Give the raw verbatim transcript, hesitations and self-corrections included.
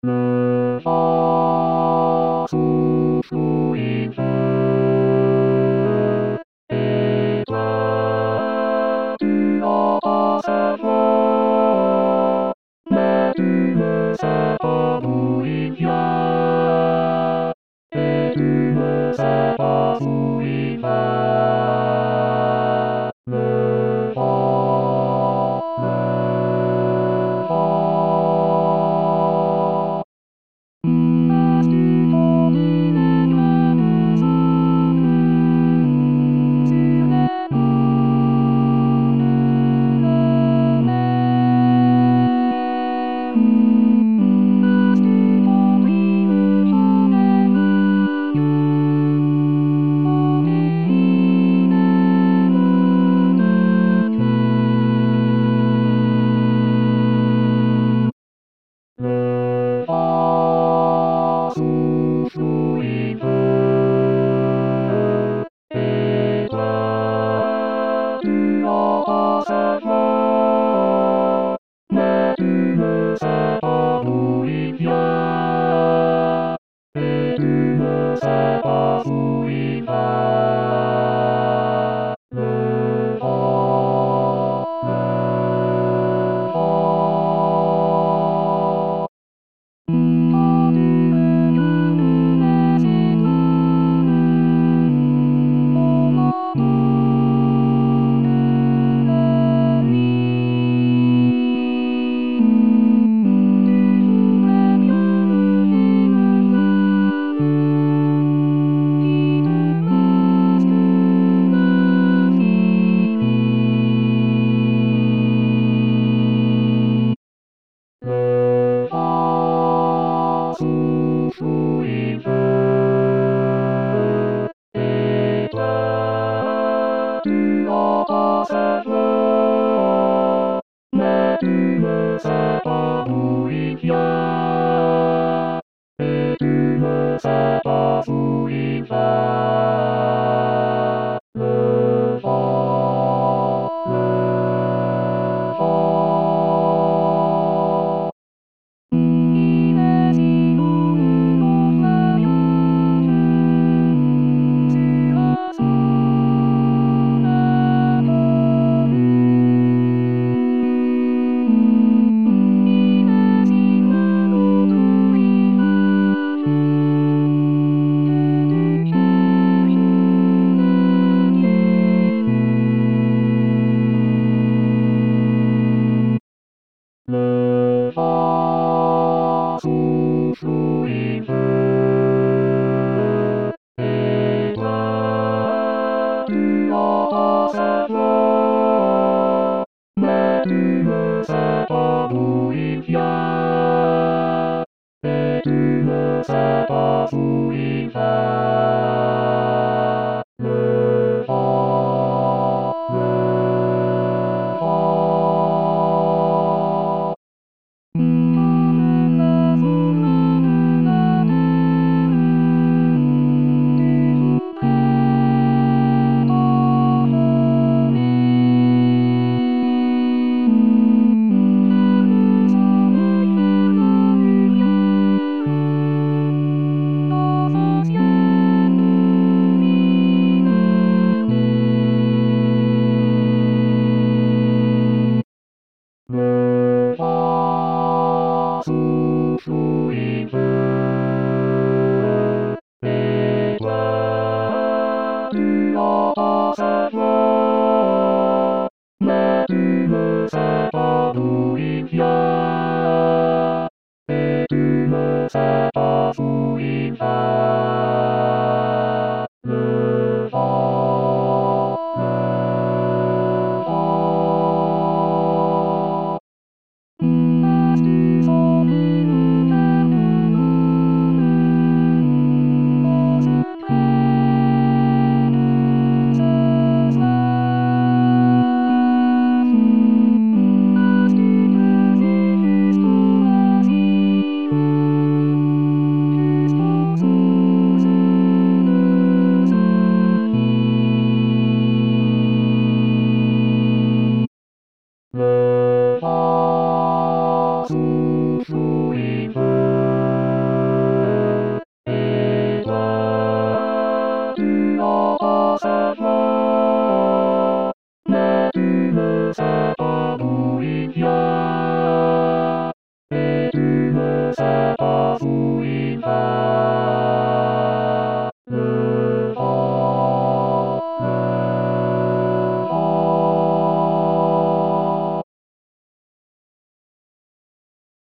Le vent souffle et veut, et toi, tu entends sa voix, mais tu ne sais pas d'où il vient, et tu ne sais pas où il va. Le vent, le vent. Le vent souffle et veut, et toi, tu entends sa voix, mais tu ne sais pas d'où il vient, et tu ne sais pas où il va. Le vent, le vent. Le vent souffle et veut, et toi, tu entends sa voix, mais tu ne sais pas d'où il vient, et tu ne sais pas où il va. Le vent, le vent. Le vent souffle et veut, et toi, tu entends sa voix, mais tu ne sais pas d'où il vient, et tu ne sais pas où il va. Le vent, le vent. Le vent souffle et veut, et toi, tu entends sa voix, mais tu ne sais pas d'où il vient, et tu ne sais pas où il va. Le vent, le vent. Thank you. せた不意が